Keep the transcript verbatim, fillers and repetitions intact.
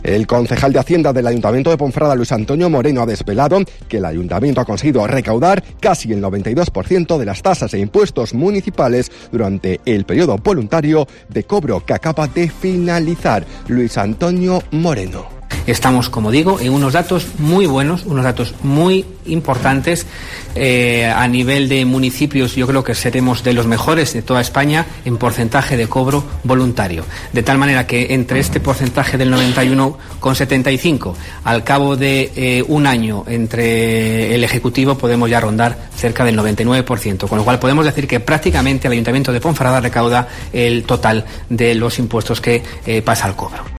El concejal de Hacienda del Ayuntamiento de Ponferrada, Luis Antonio Moreno, ha desvelado que el Ayuntamiento ha conseguido recaudar casi el noventa y dos por ciento de las tasas e impuestos municipales durante el periodo voluntario de cobro que acaba de finalizar. Luis Antonio Moreno. Estamos, como digo, en unos datos muy buenos, unos datos muy importantes. Eh, a nivel de municipios, yo creo que seremos de los mejores de toda España en porcentaje de cobro voluntario. De tal manera que entre este porcentaje del noventa y uno coma setenta y cinco, al cabo de eh, un año entre el Ejecutivo, podemos ya rondar cerca del noventa y nueve por ciento. Con lo cual podemos decir que prácticamente el Ayuntamiento de Ponferrada recauda el total de los impuestos que eh, pasa al cobro.